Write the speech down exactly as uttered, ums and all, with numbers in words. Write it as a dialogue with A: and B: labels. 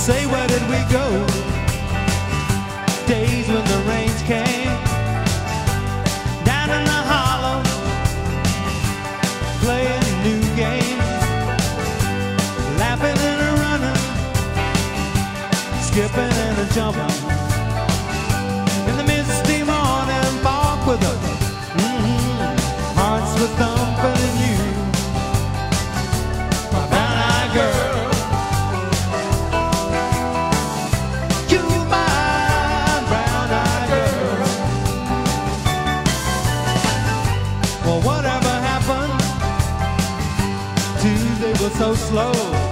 A: Say, where did we go? Days when the rains came down in the hollow, playing new games, laughing and a running, skipping and a jumping in the misty morning fog with us. Mm-hmm. Hearts were thumping in you, my brown-eyed girl. Well, whatever happened? Tuesday was so slow.